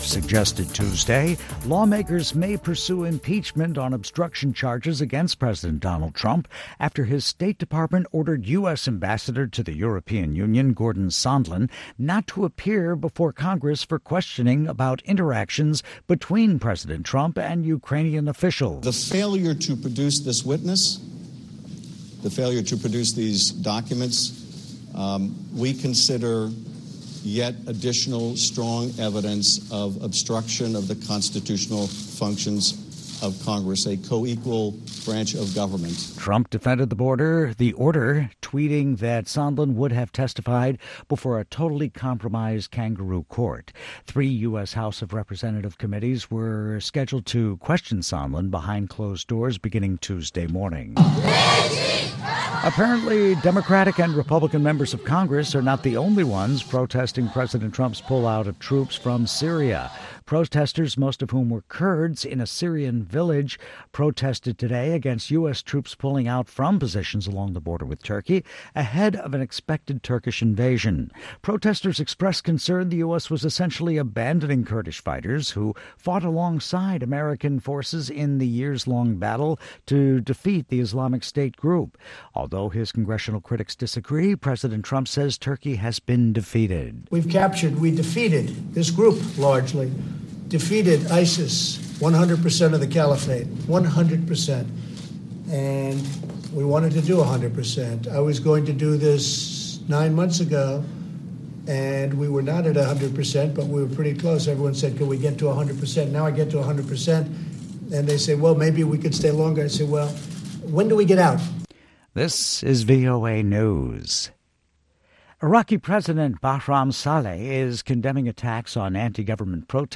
suggested Tuesday, lawmakers may pursue impeachment on obstruction charges against President Donald Trump after his State Department ordered U.S. Ambassador to the European Union, Gordon Sondland, not to appear before Congress for questioning about interactions between President Trump and Ukrainian officials. The failure to produce this witness, the failure to produce these documents, we consider yet additional strong evidence of obstruction of the constitutional functions of Congress, a co-equal branch of government. Trump defended the order, tweeting that Sondland would have testified before a totally compromised kangaroo court. 3 U.S. House of Representatives committees were scheduled to question Sondland behind closed doors beginning Tuesday morning. Apparently, Democratic and Republican members of Congress are not the only ones protesting President Trump's pullout of troops from Syria. Protesters, most of whom were Kurds in a Syrian village, protested today against U.S. troops pulling out from positions along the border with Turkey ahead of an expected Turkish invasion. Protesters expressed concern the U.S. was essentially abandoning Kurdish fighters who fought alongside American forces in the years-long battle to defeat the Islamic State group. Although his congressional critics disagree, President Trump says Turkey has been defeated. We defeated this group largely. Defeated ISIS, 100% of the caliphate, 100%. And we wanted to do 100%. I was going to do this 9 months ago, and we were not at 100%, but we were pretty close. Everyone said, can we get to 100%? Now I get to 100%. And they say, well, maybe we could stay longer. I say, well, when do we get out? This is VOA News. Iraqi President Bahram Saleh is condemning attacks on anti-government protesters